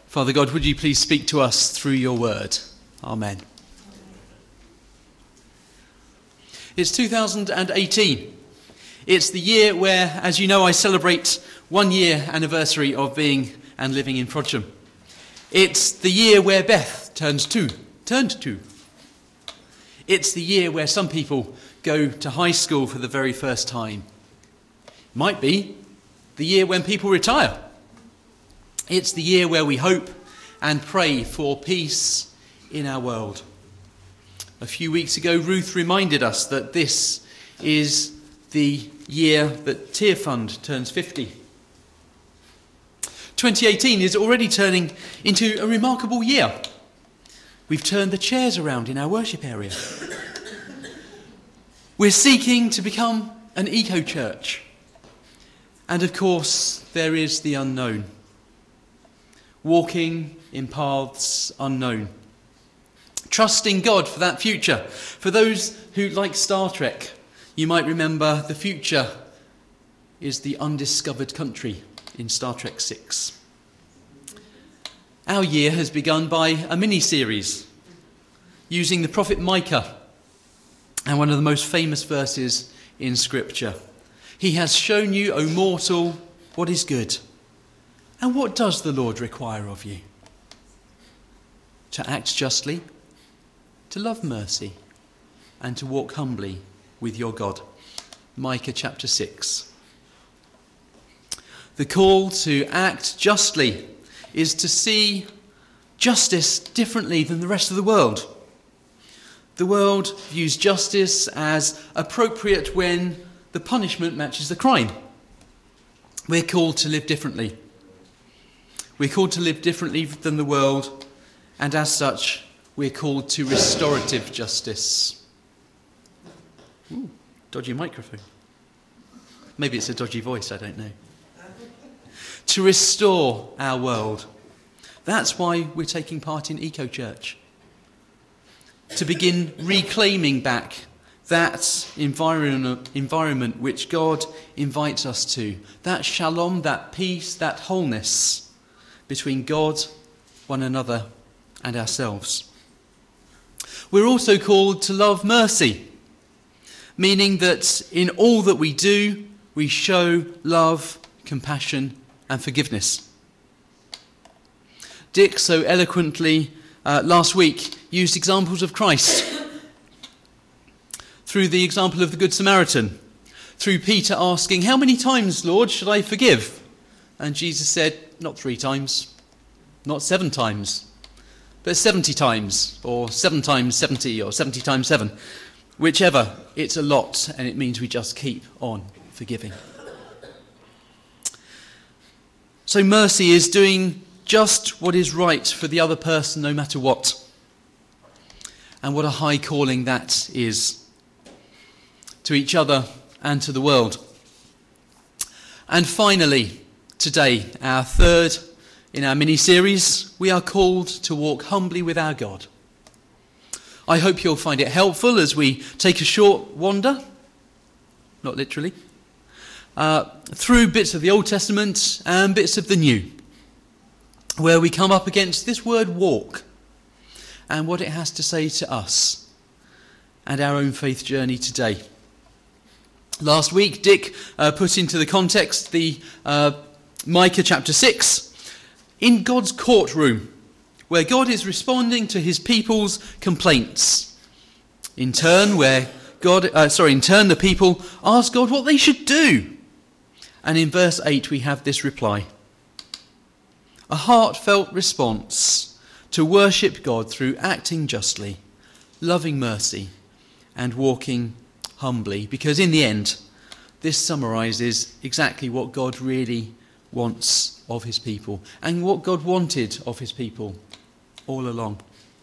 Father God, would you please speak to us through your word? Amen. It's 2018. It's the year where, as you know, I celebrate 1 year anniversary of being and living in Frodsham. It's the year where Beth turned two. It's the year where some people go to high school for the very first time. Might be the year when people retire. It's the year where we hope and pray for peace in our world. A few weeks ago, Ruth reminded us that this is the year that Tear Fund turns 50. 2018 is already turning into a remarkable year. We've turned the chairs around in our worship area. We're seeking to become an eco-church. And of course, there is the unknown. Walking in paths unknown. Trusting God for that future. For those who like Star Trek, you might remember the future is the undiscovered country in Star Trek 6. Our year has begun by a mini-series using the prophet Micah and one of the most famous verses in Scripture. He has shown you, O mortal, what is good. And what does the Lord require of you? To act justly, to love mercy, and to walk humbly with your God. Micah chapter 6. The call to act justly is to see justice differently than the rest of the world. The world views justice as appropriate when the punishment matches the crime. We're called to live differently. We're called to live differently than the world, and as such, we're called to restorative justice. Ooh, dodgy microphone. Maybe it's a dodgy voice, I don't know. To restore our world. That's why we're taking part in Eco-Church. To begin reclaiming back that environment which God invites us to. That shalom, that peace, that wholeness between God, one another, and ourselves. We're also called to love mercy, meaning that in all that we do, we show love, compassion, and forgiveness. Dick so eloquently last week used examples of Christ through the example of the Good Samaritan, through Peter asking, "How many times, Lord, should I forgive?" And Jesus said, "Not 3 times, not 7 times, but 70 times, or 7 times 70, or 70 times 7. Whichever, it's a lot, and it means we just keep on forgiving." So mercy is doing just what is right for the other person, no matter what. And what a high calling that is to each other and to the world. And finally, today, our third in our mini-series, we are called to walk humbly with our God. I hope you'll find it helpful as we take a short wander, not literally, through bits of the Old Testament and bits of the New, where we come up against this word walk and what it has to say to us and our own faith journey today. Last week, Dick put into the context the Micah chapter 6, in God's courtroom, where God is responding to his people's complaints. In turn, the people ask God what they should do. And in verse 8, we have this reply. A heartfelt response to worship God through acting justly, loving mercy, and walking humbly. Because in the end, this summarises exactly what God really wants of his people and what God wanted of his people all along.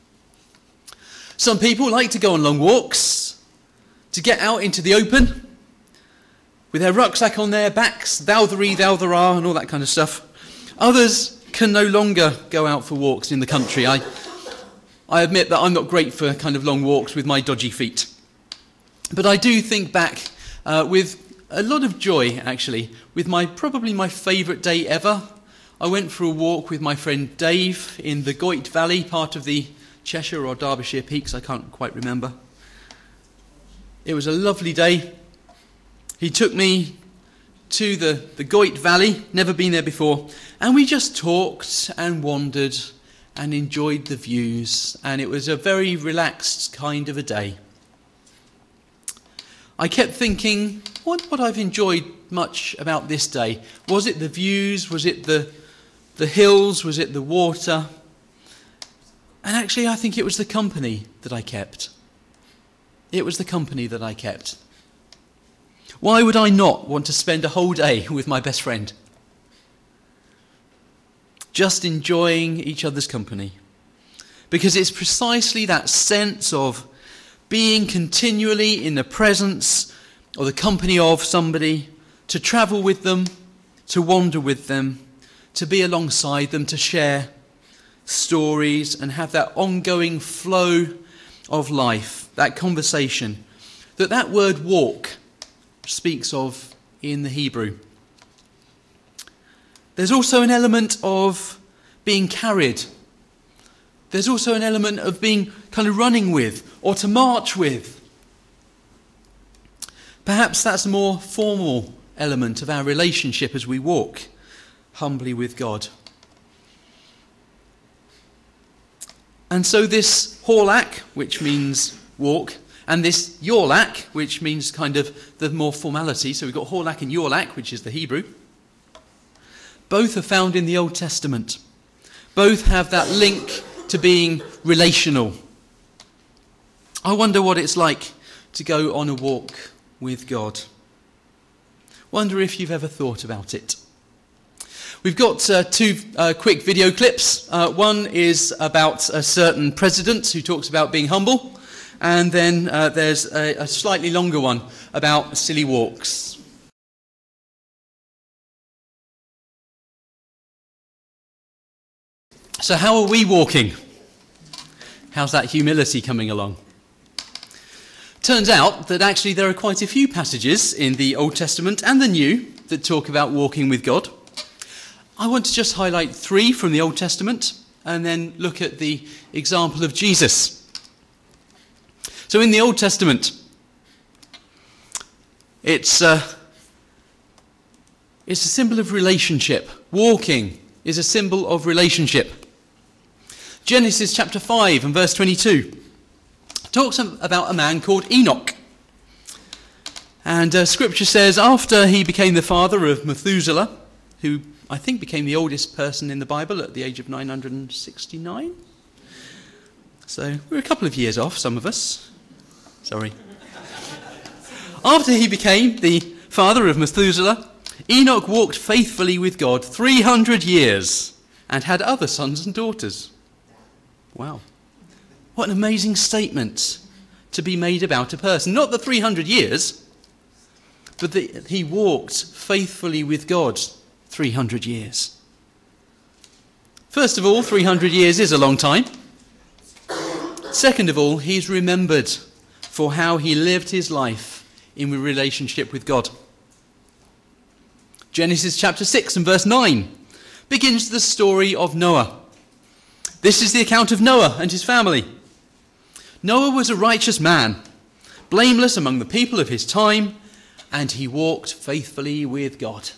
Some people like to go on long walks, to get out into the open with their rucksack on their backs, thou thee, thou thou, and all that kind of stuff. Others can no longer go out for walks in the country. I admit that I'm not great for kind of long walks with my dodgy feet. But I do think back with a lot of joy, actually, with probably my favourite day ever. I went for a walk with my friend Dave in the Goyt Valley, part of the Cheshire or Derbyshire Peaks, I can't quite remember. It was a lovely day. He took me to the Goyt Valley, never been there before, and we just talked and wandered and enjoyed the views, and it was a very relaxed kind of a day. I kept thinking, what I've enjoyed much about this day. Was it the views? Was it the hills? Was it the water? And actually, I think it was the company that I kept. It was the company that I kept. Why would I not want to spend a whole day with my best friend? Just enjoying each other's company. Because it's precisely that sense of being continually in the presence or the company of somebody, to travel with them, to wander with them, to be alongside them, to share stories and have that ongoing flow of life, that conversation, that word walk speaks of in the Hebrew. There's also an element of being carried. There's also an element of being kind of running with or to march with. Perhaps that's a more formal element of our relationship as we walk humbly with God. And so this horlak, which means walk, and this yorlak, which means kind of the more formality. So we've got horlak and yorlak, which is the Hebrew. Both are found in the Old Testament. Both have that link to being relational. I wonder what it's like to go on a walk with God. Wonder if you've ever thought about it. We've got two quick video clips. One is about a certain president who talks about being humble. And then there's a slightly longer one about silly walks. So how are we walking? How's that humility coming along? Turns out that actually there are quite a few passages in the Old Testament and the New that talk about walking with God. I want to just highlight 3 from the Old Testament and then look at the example of Jesus. So in the Old Testament, it's a symbol of relationship. Walking is a symbol of relationship. Genesis chapter 5 and verse 22 talks about a man called Enoch. And Scripture says, after he became the father of Methuselah, who I think became the oldest person in the Bible at the age of 969. So we're a couple of years off, some of us. Sorry. After he became the father of Methuselah, Enoch walked faithfully with God 300 years and had other sons and daughters. Wow. What an amazing statement to be made about a person. Not the 300 years, but that he walked faithfully with God 300 years. First of all, 300 years is a long time. Second of all, he's remembered for how he lived his life in relationship with God. Genesis chapter 6 and verse 9 begins the story of Noah. This is the account of Noah and his family. Noah was a righteous man, blameless among the people of his time, and he walked faithfully with God.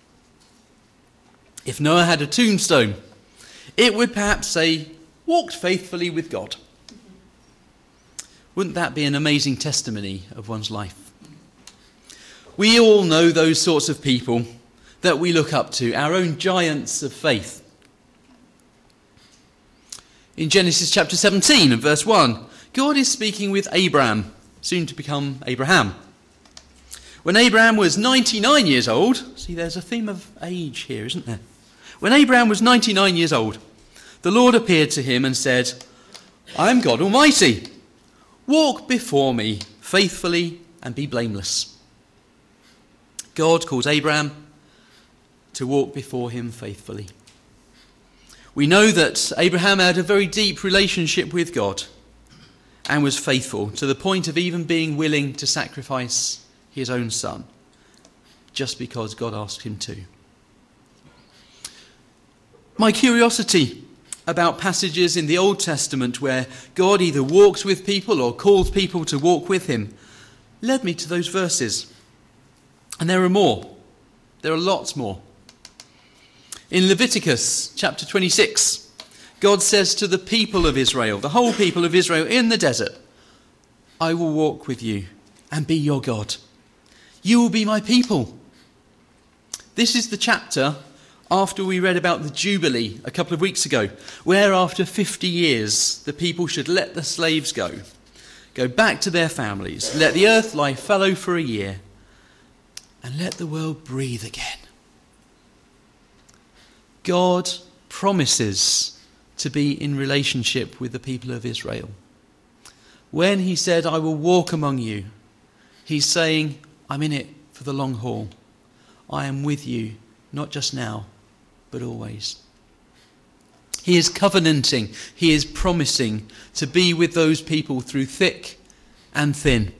If Noah had a tombstone, it would perhaps say, walked faithfully with God. Wouldn't that be an amazing testimony of one's life? We all know those sorts of people that we look up to, our own giants of faith. In Genesis chapter 17 and verse 1, God is speaking with Abraham, soon to become Abraham. When Abraham was 99 years old, see there's a theme of age here, isn't there? When Abraham was 99 years old, the Lord appeared to him and said, I am God Almighty. Walk before me faithfully and be blameless. God calls Abraham to walk before him faithfully. We know that Abraham had a very deep relationship with God and was faithful to the point of even being willing to sacrifice his own son just because God asked him to. My curiosity about passages in the Old Testament where God either walks with people or calls people to walk with him led me to those verses. And there are more. There are lots more. In Leviticus chapter 26, God says to the people of Israel, the whole people of Israel in the desert, I will walk with you and be your God. You will be my people. This is the chapter after we read about the Jubilee a couple of weeks ago, where after 50 years the people should let the slaves go back to their families, let the earth lie fallow for a year, and let the world breathe again. God promises to be in relationship with the people of Israel. When he said, I will walk among you, he's saying, I'm in it for the long haul. I am with you, not just now, but always. He is covenanting, he is promising to be with those people through thick and thin.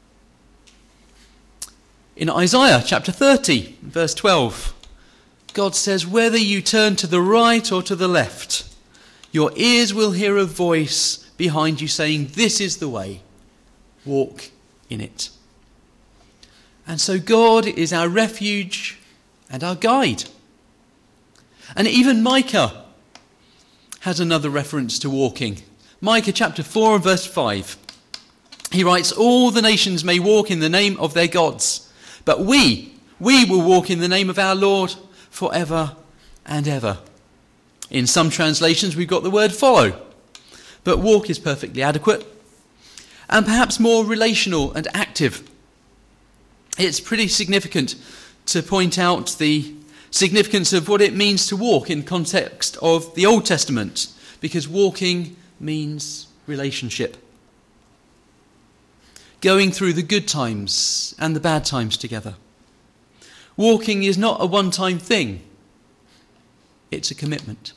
In Isaiah chapter 30, verse 12, God says, whether you turn to the right or to the left, your ears will hear a voice behind you saying, this is the way, walk in it. And so God is our refuge and our guide. And even Micah has another reference to walking. Micah chapter 4 and verse 5. He writes, all the nations may walk in the name of their gods, but we will walk in the name of our Lord forever and ever. In some translations we've got the word follow, but walk is perfectly adequate and perhaps more relational and active. It's pretty significant to point out the significance of what it means to walk in context of the Old Testament, because walking means relationship. Going through the good times and the bad times together. Walking is not a one-time thing. It's a commitment.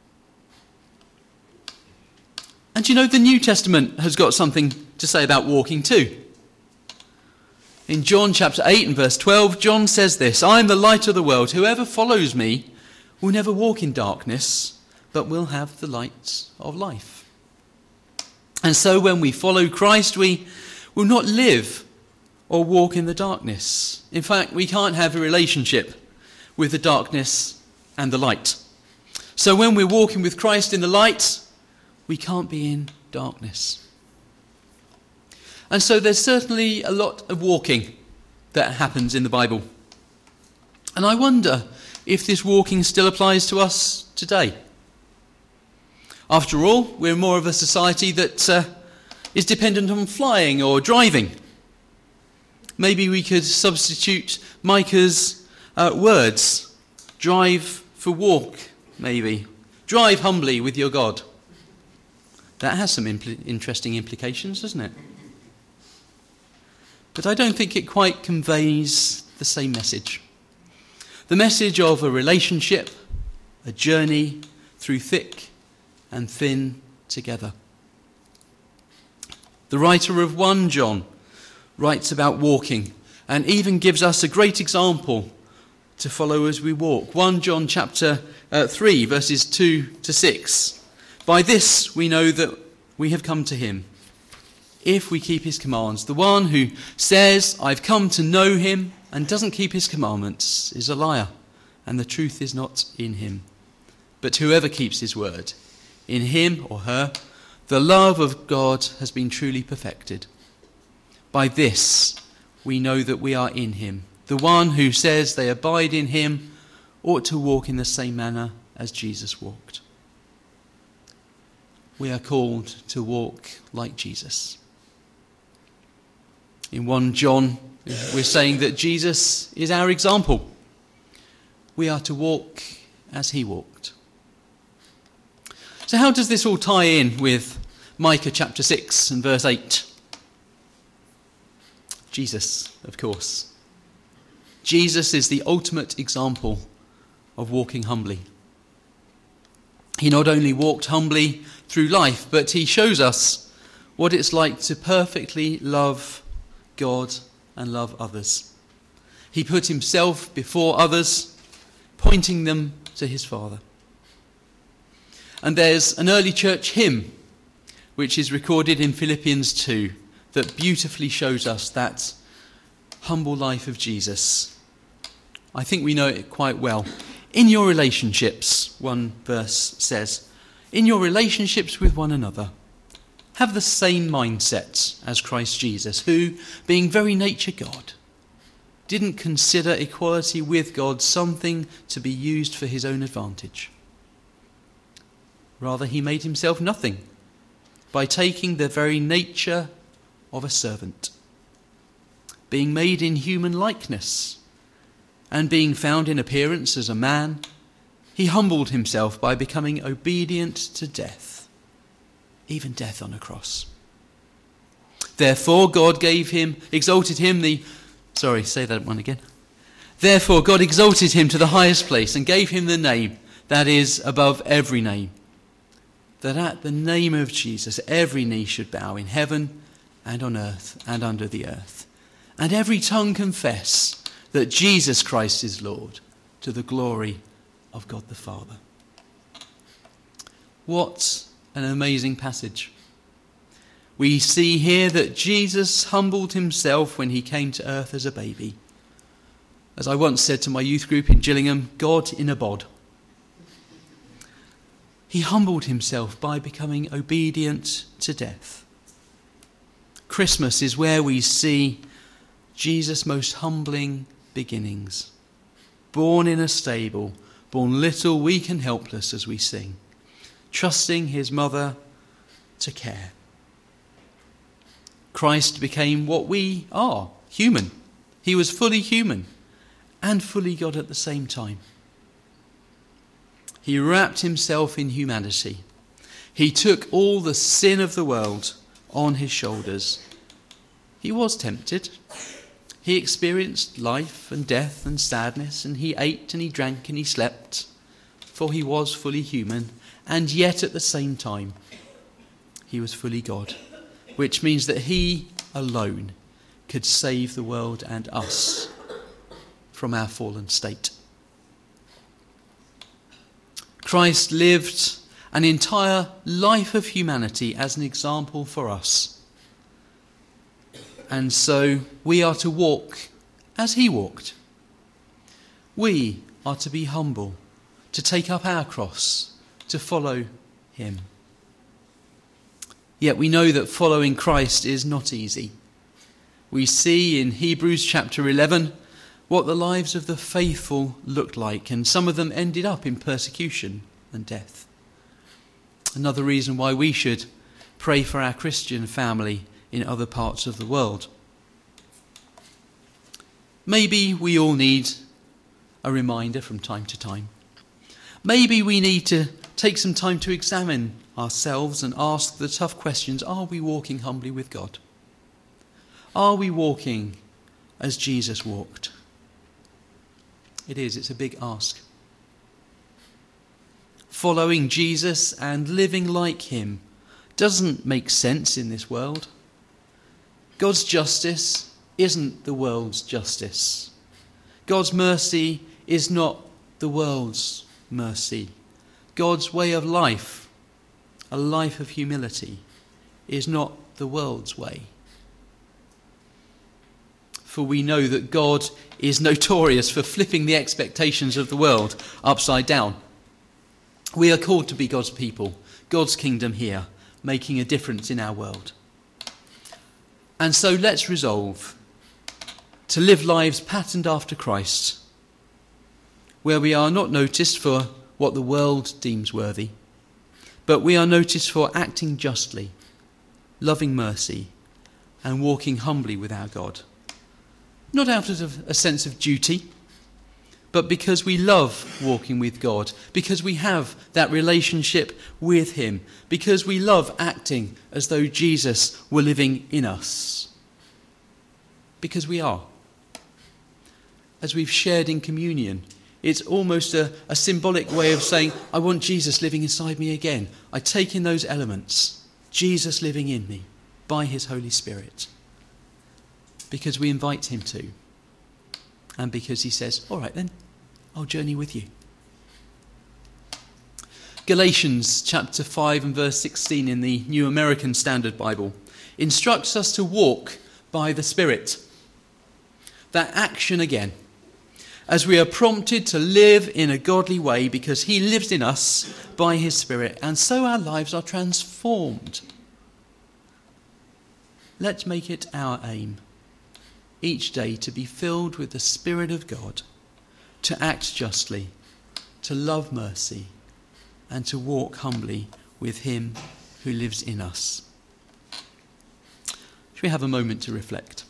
And you know, the New Testament has got something to say about walking too. In John chapter 8 and verse 12, John says this, I am the light of the world. Whoever follows me will never walk in darkness, but will have the light of life. And so when we follow Christ, we will not live or walk in the darkness. In fact, we can't have a relationship with the darkness and the light. So when we're walking with Christ in the light, we can't be in darkness. And so there's certainly a lot of walking that happens in the Bible. And I wonder if this walking still applies to us today. After all, we're more of a society that is dependent on flying or driving. Maybe we could substitute Micah's words. Drive for walk, maybe. Drive humbly with your God. That has some interesting implications, doesn't it? But I don't think it quite conveys the same message. The message of a relationship, a journey through thick and thin together. The writer of 1 John writes about walking and even gives us a great example to follow as we walk. 1 John chapter 3 verses 2 to 6. By this we know that we have come to him, if we keep his commands. The one who says, I've come to know him, and doesn't keep his commandments is a liar, and the truth is not in him. But whoever keeps his word, in him or her, the love of God has been truly perfected. By this we know that we are in him. The one who says they abide in him ought to walk in the same manner as Jesus walked. We are called to walk like Jesus. In 1 John, we're saying that Jesus is our example. We are to walk as he walked. So how does this all tie in with Micah chapter 6 and verse 8? Jesus, of course. Jesus is the ultimate example of walking humbly. He not only walked humbly through life, but he shows us what it's like to perfectly love God and love others. He put himself before others, pointing them to his Father. And there's an early church hymn, which is recorded in Philippians 2, that beautifully shows us that humble life of Jesus. I think we know it quite well. In your relationships, one verse says, in your relationships with one another, have the same mindset as Christ Jesus, who, being very nature God, didn't consider equality with God something to be used for his own advantage. Rather, he made himself nothing by taking the very nature of a servant, being made in human likeness, and being found in appearance as a man, he humbled himself by becoming obedient to death, even death on a cross. Therefore God exalted him Therefore God exalted him to the highest place and gave him the name that is above every name, that at the name of Jesus every knee should bow in heaven and on earth and under the earth, and every tongue confess that Jesus Christ is Lord, to the glory of God the Father. What an amazing passage. We see here that Jesus humbled himself when he came to earth as a baby. As I once said to my youth group in Gillingham, God in a bod. He humbled himself by becoming obedient to death. Christmas is where we see Jesus' most humbling beginnings. Born in a stable, born little, weak and helpless as we sing, trusting his mother to care. Christ became what we are, human. He was fully human and fully God at the same time. He wrapped himself in humanity. He took all the sin of the world on his shoulders. He was tempted. He experienced life and death and sadness, and he ate and he drank and he slept, for he was fully human, and yet at the same time he was fully God, which means that he alone could save the world and us from our fallen state. Christ lived an entire life of humanity as an example for us. And so we are to walk as he walked. We are to be humble, to take up our cross, to follow him. Yet we know that following Christ is not easy. We see in Hebrews chapter 11 what the lives of the faithful looked like, and some of them ended up in persecution and death. Another reason why we should pray for our Christian family in other parts of the world. Maybe we all need a reminder from time to time. Maybe we need to take some time to examine ourselves and ask the tough questions. Are we walking humbly with God? Are we walking as Jesus walked? It's a big ask. Following Jesus and living like him doesn't make sense in this world. God's justice isn't the world's justice. God's mercy is not the world's mercy. God's way of life, a life of humility, is not the world's way. For we know that God is notorious for flipping the expectations of the world upside down. We are called to be God's people, God's kingdom here, making a difference in our world. And so let's resolve to live lives patterned after Christ, where we are not noticed for what the world deems worthy, but we are noticed for acting justly, loving mercy, and walking humbly with our God. Not out of a sense of duty, but because we love walking with God, because we have that relationship with him, because we love acting as though Jesus were living in us. Because we are. As we've shared in communion, it's almost a symbolic way of saying, I want Jesus living inside me again. I take in those elements, Jesus living in me by his Holy Spirit. Because we invite him to. And because he says, all right then, I'll journey with you. Galatians chapter 5 and verse 16 in the New American Standard Bible instructs us to walk by the Spirit. That action again, as we are prompted to live in a godly way because he lives in us by his Spirit, and so our lives are transformed. Let's make it our aim each day to be filled with the Spirit of God, to act justly, to love mercy, and to walk humbly with him who lives in us. Shall we have a moment to reflect?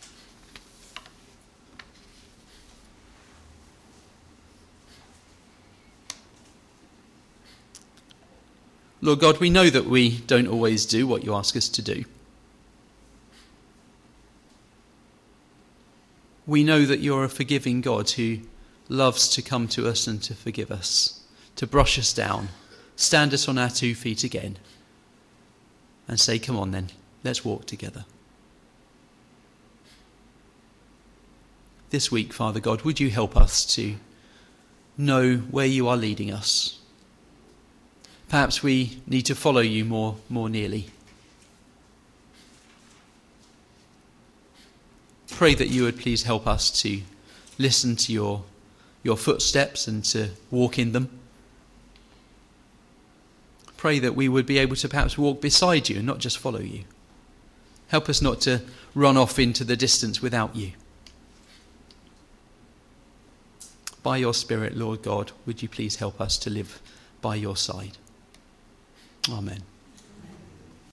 Lord God, we know that we don't always do what you ask us to do. We know that you're a forgiving God who loves to come to us and to forgive us, to brush us down, stand us on our 2 feet again, and say, come on then, let's walk together. This week, Father God, would you help us to know where you are leading us? Perhaps we need to follow you more nearly. Pray that you would please help us to listen to your footsteps and to walk in them. Pray that we would be able to perhaps walk beside you and not just follow you. Help us not to run off into the distance without you. By your Spirit, Lord God, would you please help us to live by your side? Amen.